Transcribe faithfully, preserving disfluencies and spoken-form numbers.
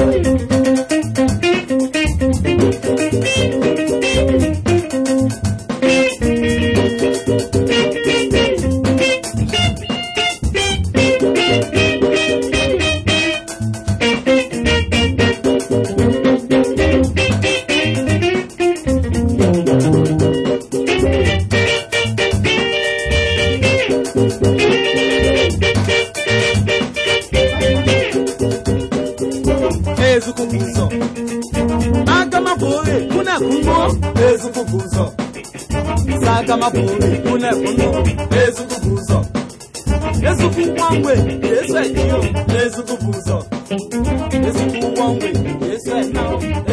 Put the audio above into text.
Ezukubuzo Agama bore kuna kuno Ezukubuzo Sagama bore kuna kuno Ezukubuzo Ezukuwangwe Yesu ekiyo Ezukubuzo Ezukuwangwe Yesu enao